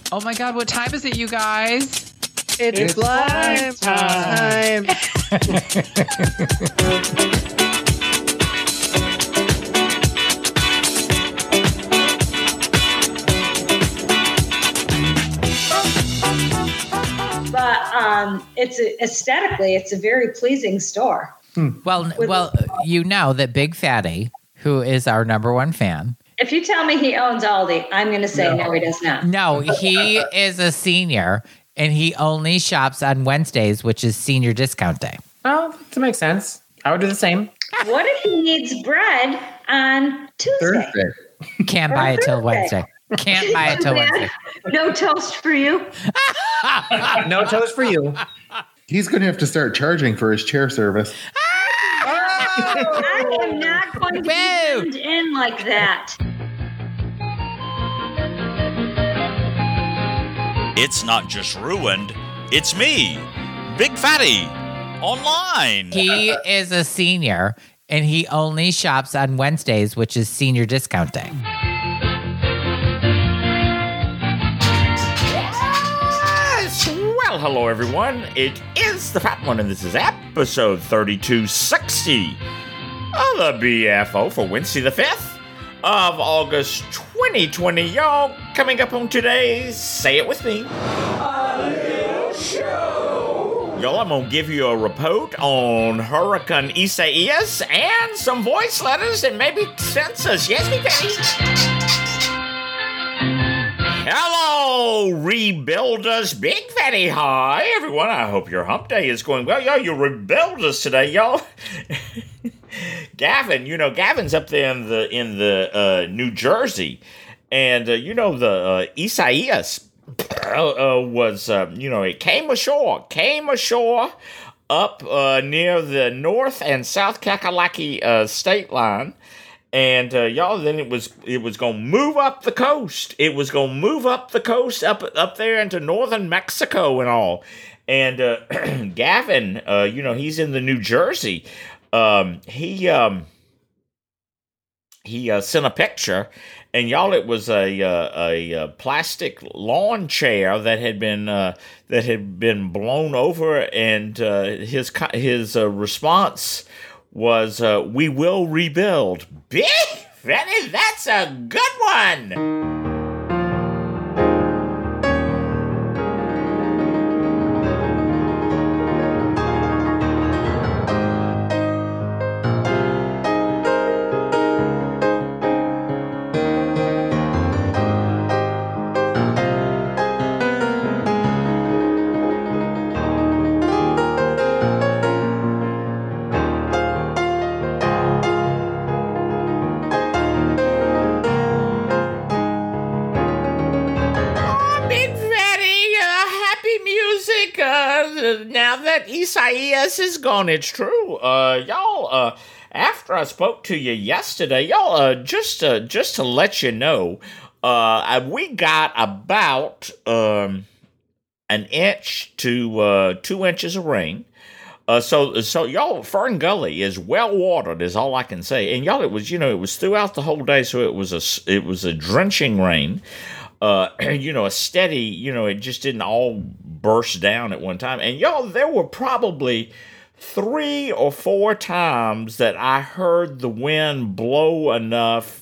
Oh my God, what time is it, you guys? It's slime time. But aesthetically, it's a very pleasing store. Well, you know that Big Fatty, who is our number one fan. If you tell me he owns Aldi, I'm going to say no, he does not. No, he is a senior, and he only shops on Wednesdays, which is senior discount day. Oh, that makes sense. I would do the same. What if he needs bread on Tuesday? Thursday. Can't buy it till Wednesday. Can't buy it till Wednesday. No toast for you. No toast for you. He's going to have to start charging for his chair service. I am not going to be zoomed in like that. It's not just ruined, it's me, Big Fatty, online. He is a senior, and he only shops on Wednesdays, which is senior discount day. Well, hello everyone. It is the Fat One, and this is episode 3260 of the BFO for Wednesday the 5th of August 2020. Y'all, coming up on today's Say It With Me show. Y'all, I'm gonna give you a report on Hurricane Isaias and some voice letters and maybe census. Yes, me daddy. Hello, Rebuilders. Big Fatty hi, everyone. I hope your hump day is going well. Y'all, you Rebuilders today, y'all. Gavin, Gavin's up there in the New Jersey. And, the Isaias was, it came ashore up near the North and South Kakalaki state line. And y'all, then it was gonna move up the coast. It was gonna move up the coast up there into northern Mexico and all. And Gavin, he's in the New Jersey. He sent a picture, and y'all, it was a plastic lawn chair that had been blown over, and his response was, we will rebuild. Big Fatty, that's a good one. Now that Isaias is gone, it's true. Y'all, after I spoke to you yesterday, y'all, just to let you know, we got about an inch to 2 inches of rain. So y'all, Fern Gully is well watered, is all I can say. And y'all, it was throughout the whole day, so it was a drenching rain. A steady, it just didn't all burst down at one time. And y'all, there were probably 3 or 4 times that I heard the wind blow enough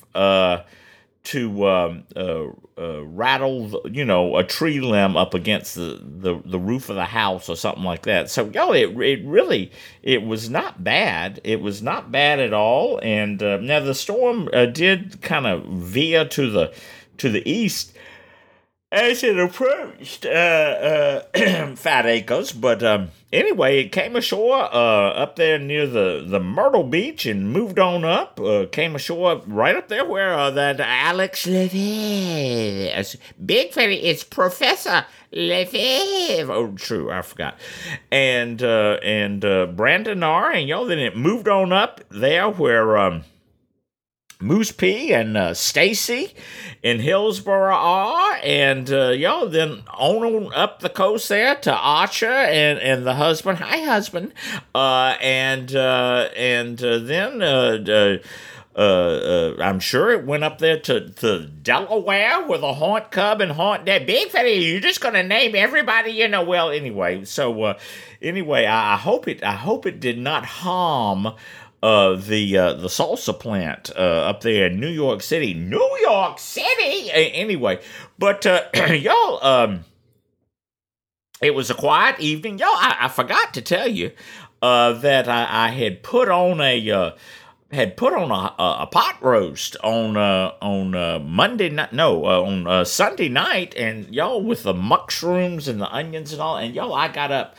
to rattle, a tree limb up against the roof of the house or something like that. So y'all, it was not bad. It was not bad at all. And now the storm did kind of veer to the east as it approached Fat Acres, but anyway, it came ashore up there near the Myrtle Beach and moved on up, came ashore right up there where that Alex Lefebvre, Big Fatty, it's Professor Lefebvre, oh true, I forgot, and Brandon R, and y'all, then it moved on up there where Moose P and Stacy in Hillsborough are, and y'all, then on up the coast there to Archer and the husband. Hi, husband. And then I'm sure it went up there to Delaware with a Haunt Cub and Haunt Dad. Big Fatty, you're just gonna name everybody, you know. Well, anyway, so anyway, I hope it did not harm the salsa plant up there in New York City. Anyway, but y'all, it was a quiet evening, y'all. I forgot to tell you that I had put on a pot roast on Monday night, on Sunday night, and y'all, with the mushrooms and the onions and all, and y'all, I got up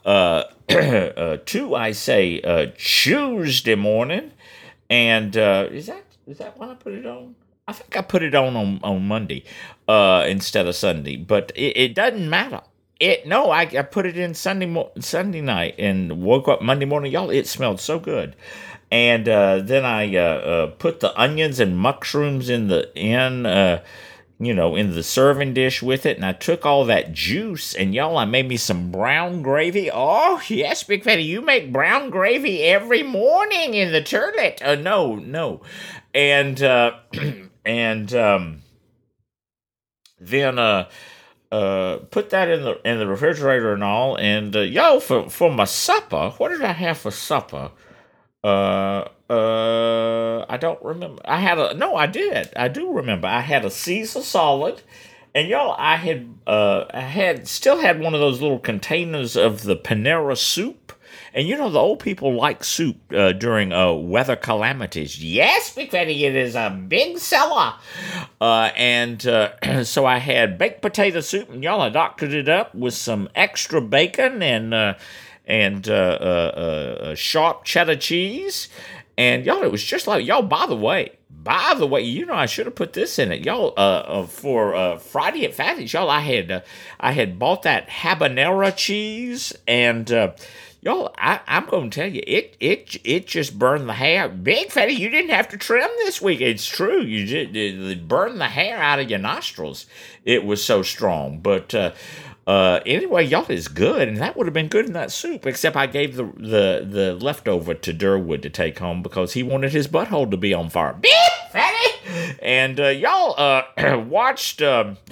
Tuesday morning, and is that when I put it on? I think I put it on Monday instead of Sunday, but it doesn't matter. I put it in Sunday night and woke up Monday morning, y'all. It smelled so good. And then I put the onions and mushrooms in the serving dish with it, and I took all that juice, and y'all, I made me some brown gravy. Oh yes, Big Fatty, you make brown gravy every morning in the toilet. No, and then put that in the refrigerator and all, and for my supper, what did I have for supper? I don't remember. I do remember. I had a Caesar salad, and y'all, I still had one of those little containers of the Panera soup. And you know, the old people like soup during weather calamities. Yes, Big Fatty, it is a big seller. And so I had baked potato soup, and y'all, I doctored it up with some extra bacon and sharp cheddar cheese. And y'all, it was just like, y'all, by the way, you know, I should have put this in it, y'all. For Friday at Fatty's, y'all, I had bought that habanero cheese, and y'all, I'm going to tell you, it just burned the hair. Big Fatty, you didn't have to trim this week. It's true, it burned the hair out of your nostrils. It was so strong, but. Anyway, y'all, is good, and that would have been good in that soup, except I gave the leftover to Durwood to take home because he wanted his butthole to be on fire. Big Fatty! And y'all watched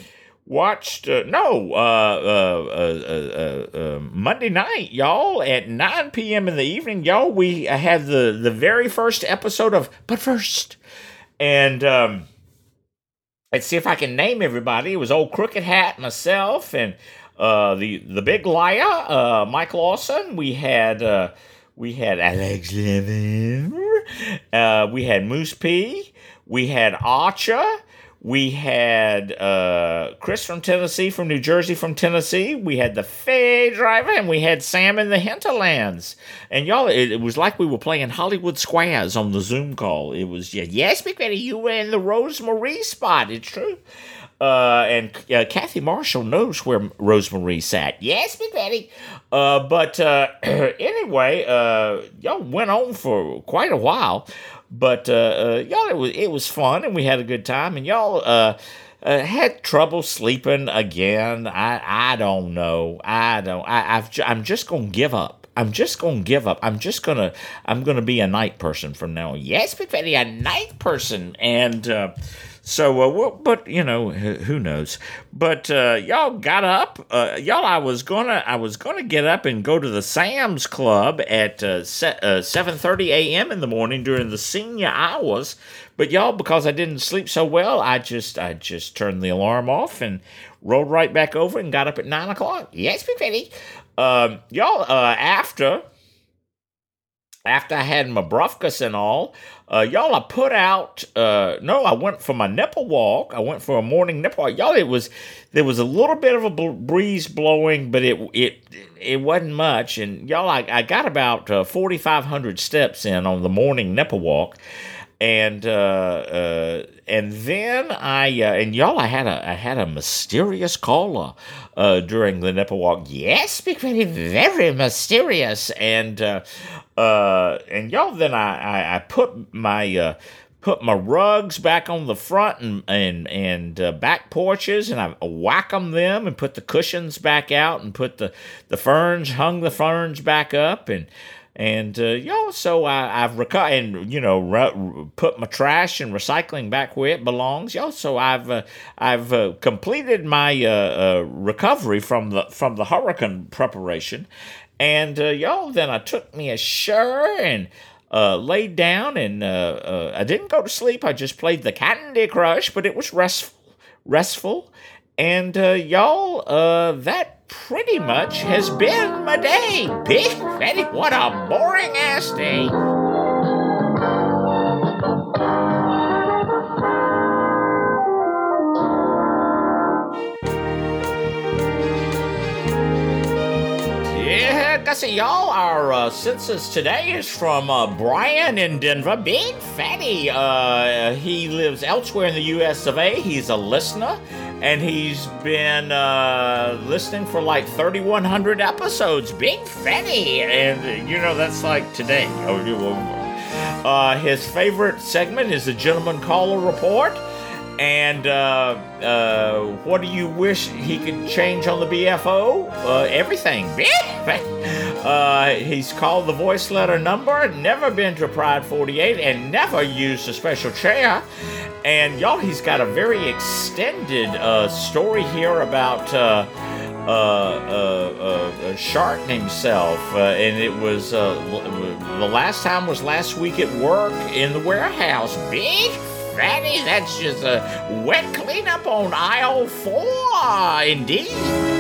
Monday night, y'all, at 9 p.m. in the evening, y'all, we had the very first episode of But First. And let's see if I can name everybody. It was old Crooked Hat, myself, and the big liar, Mike Lawson. We had Alex Levin. We had Moose P. We had Archer. We had Chris from Tennessee, from New Jersey, from Tennessee. We had the Faye driver, and we had Sam in the Hinterlands. And y'all, it was like we were playing Hollywood Squares on the Zoom call. It was, yes, Big Betty, you were in the Rosemarie spot. It's true. And Kathy Marshall knows where Rosemary sat. Yes, Big Betty. But anyway, y'all went on for quite a while. But y'all, it was fun, and we had a good time. And y'all had trouble sleeping again. I don't know. I'm just gonna give up. I'm gonna be a night person from now on. Yes, Big Fatty, a night person, and. But you know, who knows? But y'all got up. Y'all, I was gonna get up and go to the Sam's Club at 7:30 a.m. in the morning during the senior hours. But y'all, because I didn't sleep so well, I just turned the alarm off and rolled right back over and got up at 9 o'clock. Yes, Big Fatty. Y'all, after I had my breakfast and all, y'all, I put out, I went for my nipple walk. I went for a morning nipple walk. Y'all, there was a little bit of a breeze blowing, but it wasn't much. And y'all, I got about 4,500 steps in on the morning nipple walk. And then I had a mysterious caller during the nipple walk. Yes, very, very mysterious. And y'all, then I put my rugs back on the front and back porches, and I whack them and put the cushions back out and put the ferns, hung the ferns back up, and And so I've put my trash and recycling back where it belongs. So I've completed my recovery from the hurricane preparation, and then I took me a shower and laid down, and I didn't go to sleep. I just played the Candy Crush, but it was restful, and that pretty much has been my day. Big Fatty, what a boring ass day. Yeah, Gussie, y'all, our census today is from Brian in Denver. Big Fatty. He lives elsewhere in the US of A. He's a listener. And he's been listening for like 3,100 episodes. Big Fatty. And, that's like today. His favorite segment is the Gentleman Caller Report. And what do you wish he could change on the BFO? Everything. Big Fatty. He's called the voice letter number, never been to Pride 48, and never used a special chair. And y'all, he's got a very extended story here about a shark himself, and it was the last time was last week at work in the warehouse. Big Fatty, that's just a wet cleanup on aisle 4, indeed.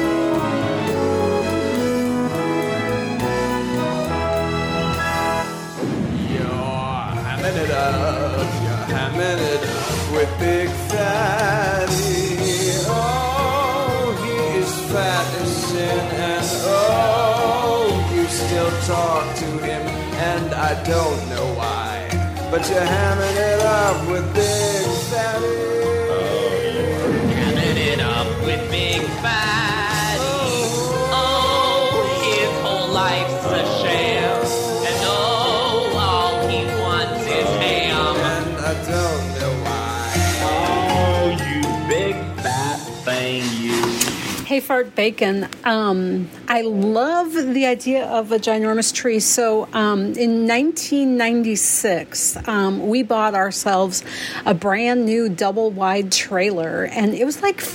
Hamming it up with Big Fatty. Oh, he is fat as sin, and oh, you still talk to him, and I don't know why, but you're hamming it up with Big Fatty. Hamming it up with Big Fatty. Oh, his whole life's a sham, and all he wants is ham. And I don't know why. Oh, you big fat thing, you. Hey, Fart Bacon. I love the idea of a ginormous tree. So in 1996, we bought ourselves a brand new double wide trailer, and it was like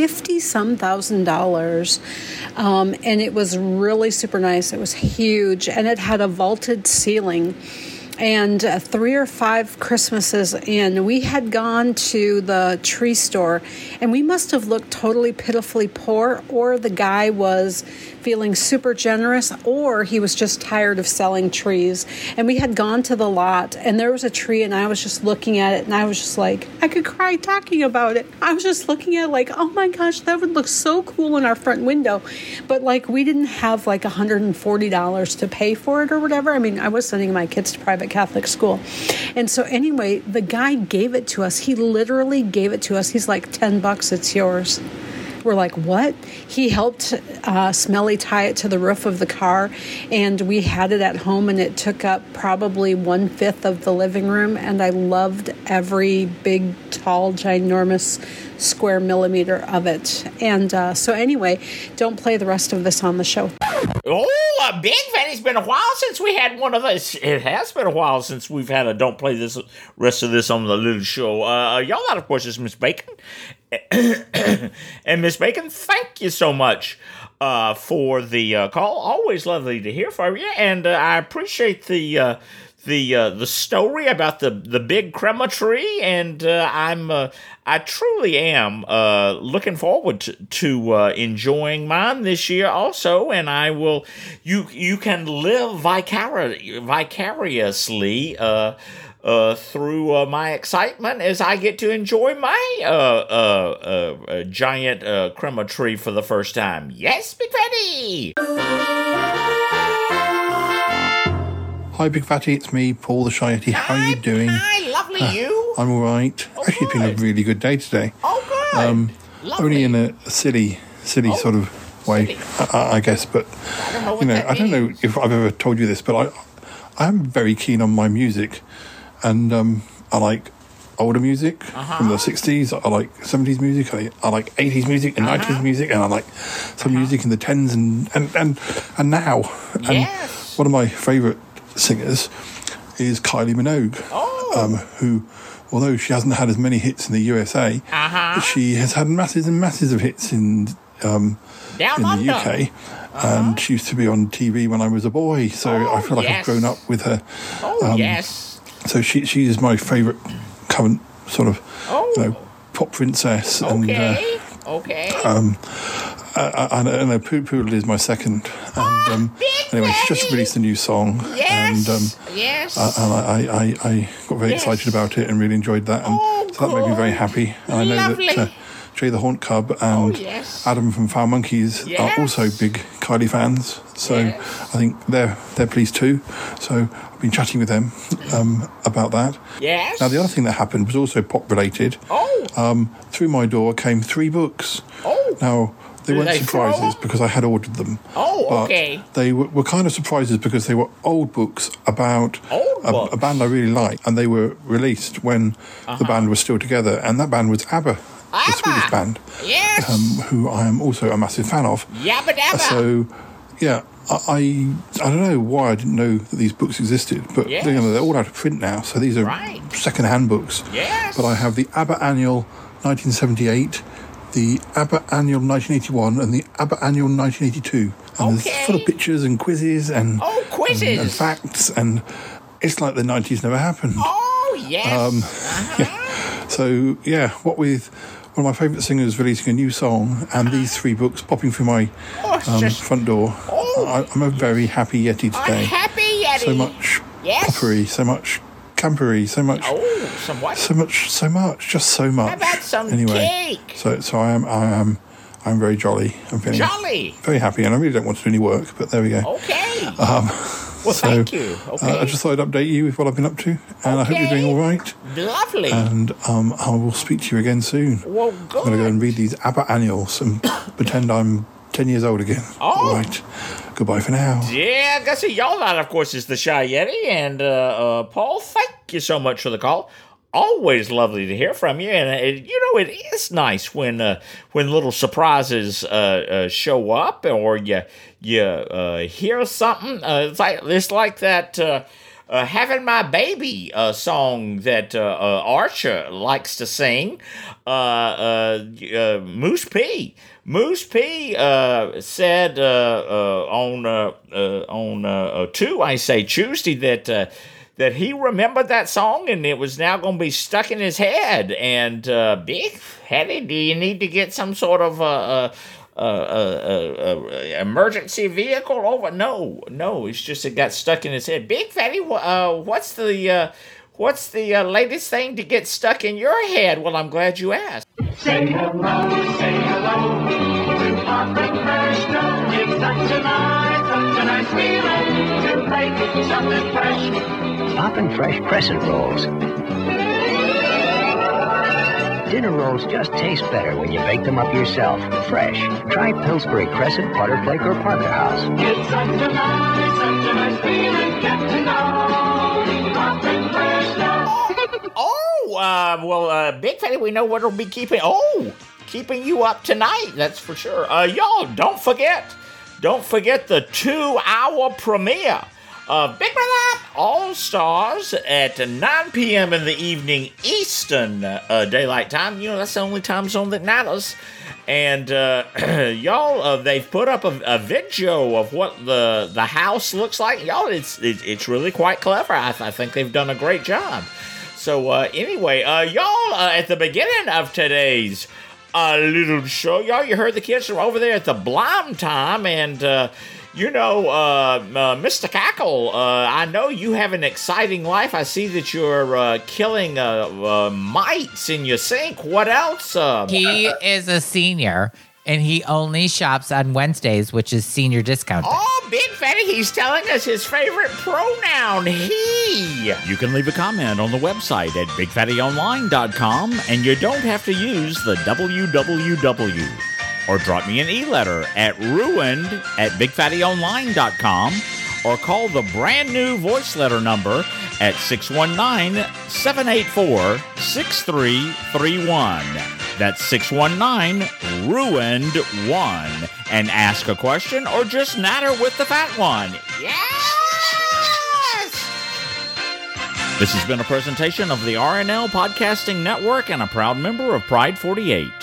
$50,000. And it was really super nice. It was huge, and it had a vaulted ceiling. And 3 or 5 Christmases in, we had gone to the tree store, and we must have looked totally pitifully poor, or the guy was feeling super generous, or he was just tired of selling trees. And we had gone to the lot, and there was a tree, and I was just looking at it, and I was just like, I could cry talking about it. I was just looking at it like, oh my gosh, that would look so cool in our front window. But like, we didn't have like $140 to pay for it or whatever. I mean, I was sending my kids to private Catholic school. And so anyway, the guy gave it to us. He literally gave it to us. He's like, $10, it's yours. We're like, what? He helped Smelly tie it to the roof of the car, and we had it at home, and it took up probably 1/5 of the living room, and I loved every big, tall, ginormous square millimeter of it. And so anyway, don't play the rest of this on the show. Oh, Big Fatty, it's been a while since we had one of those. It has been a while since we've had a don't play this rest of this on the little show. Y'all, that, of course, is Miss Bacon. And Miss Bacon, thank you so much for the call. Always lovely to hear from you, and I appreciate the story about the big crema tree, and I truly am looking forward to enjoying mine this year also, and I will. You can live vicariously through my excitement as I get to enjoy my giant crema tree for the first time. Yes, Big Fatty! Hi, Big Fatty, it's me, Paul the Shy Yeti. How are you doing? Hi, lovely you. I'm all right. Actually, it's been a really good day today. Oh, good. Only in a silly sort of way, I guess. But, I don't know if I've ever told you this, but I'm very keen on my music. And I like older music from the 60s. I like 70s music. I like 80s music and 90s music. And I like some music in the 10s and now. And yes. One of my favourite singers is Kylie Minogue, who, although she hasn't had as many hits in the USA, she has had masses and masses of hits in the UK. And she used to be on TV when I was a boy, so I feel like I've grown up with her. So she is my favourite current sort of pop princess. I know Poodle is my second. And anyway, she just released a new song. And I got very excited about it and really enjoyed that. And so that made me very happy. And I know that Jay the Haunt Cub and Adam from Foul Monkeys are also big Kylie fans. So I think they're pleased too. So I've been chatting with them about that. Now, the other thing that happened was also pop related. Through my door came 3 books. Now, they weren't surprises because I had ordered them. But they were kind of surprises because they were old books about a band I really liked, and they were released when the band was still together, and that band was ABBA. The Swedish band, who I am also a massive fan of. So, yeah, I don't know why I didn't know that these books existed, but they're all out of print now, so these are second-hand books. But I have the ABBA Annual 1978, the ABBA Annual 1981, and the ABBA Annual 1982. And there's full of pictures and quizzes and facts, and it's like the 90s never happened. So, yeah, what with one of my favourite singers releasing a new song and these 3 books popping through my front door, I'm a very happy Yeti today. So much poppery, so much campery, so much, just so much. How about some cake? So I'm very jolly. I'm feeling very happy, and I really don't want to do any work, but there we go. Well, thank you. I just thought I'd update you with what I've been up to, and I hope you're doing all right. Lovely. And I will speak to you again soon. Well, good. I'm going to go and read these ABBA annuals and pretend I'm 10 years old again. All right. Goodbye for now. Yeah, I guess y'all that, of course, is the Shy Yeti. And Paul, thank you so much for the call. Always lovely to hear from you, and it is nice when little surprises show up, or you hear something. It's like that "Having My Baby" song that Archer likes to sing. Moose P said on Tuesday that he remembered that song, and it was now going to be stuck in his head. And Big Fatty, do you need to get some sort of emergency vehicle over? No, it's just it got stuck in his head. Big Fatty, what's the latest thing to get stuck in your head? Well, I'm glad you asked. Say hello to Pop and Fresh. It's such a nice feeling to make something fresh. Pop and Fresh Crescent Rolls. Dinner rolls just taste better when you bake them up yourself. Fresh. Try Pillsbury Crescent, Butterflake, or Parker House. It's such a nice feeling. Get to know Pop and Fresh now. Big Fatty, we know what'll be keeping you up tonight. That's for sure. Y'all, don't forget the 2-hour premiere of Big Brother All-Stars at 9 p.m. in the evening Eastern Daylight Time. You know, that's the only time zone that matters. And y'all, they've put up a video of what the house looks like. Y'all, it's really quite clever. I think they've done a great job. So anyway, y'all, at the beginning of today's little show, y'all, you heard the kids are over there at the Blime Time, and Mr. Cackle, I know you have an exciting life. I see that you're killing mites in your sink. What else? He is a senior, and he only shops on Wednesdays, which is senior discount. Oh, Big Fatty, he's telling us his favorite pronoun, he. You can leave a comment on the website at bigfattyonline.com, and you don't have to use the www. Or drop me an e-letter at ruined@bigfattyonline.com, or call the brand new voice letter number at 619-784-6331. That's 619-RUINED-1. And ask a question or just natter with the fat one. Yes! This has been a presentation of the RNL Podcasting Network and a proud member of Pride 48.